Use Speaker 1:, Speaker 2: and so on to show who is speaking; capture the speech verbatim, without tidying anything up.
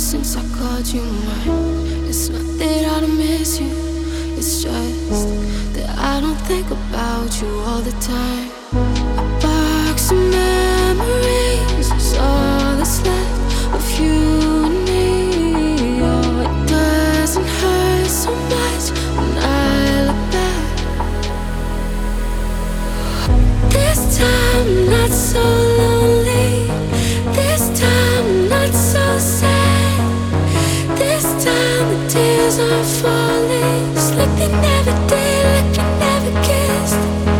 Speaker 1: since I called you mine. It's not that I don't miss you, it's just that I don't think about you all the time. A box of memories is all that's left of you and me. Oh, it doesn't hurt so much when I look back. This time I'm not so lonely. This time I'm not so sad. This time the tears are falling.